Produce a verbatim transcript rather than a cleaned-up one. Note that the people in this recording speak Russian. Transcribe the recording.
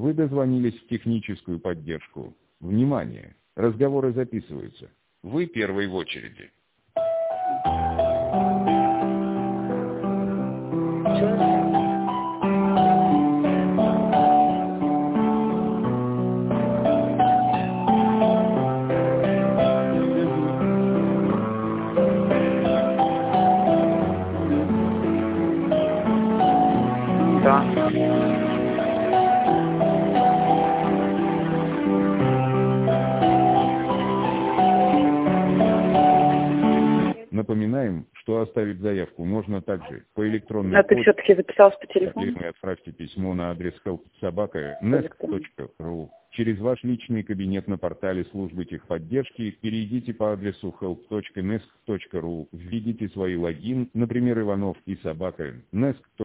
Вы дозвонились в техническую поддержку. Внимание! Разговоры записываются. Вы первый в очереди. Да. Напоминаем, что оставить заявку можно также по электронной А ты почте. все-таки записалась по телефону? Или отправьте письмо на адрес help собака nesk точка ру. Через ваш личный кабинет на портале службы техподдержки перейдите по адресу help точка nesk точка ру, введите свой логин, например, Иванов и собака nesk.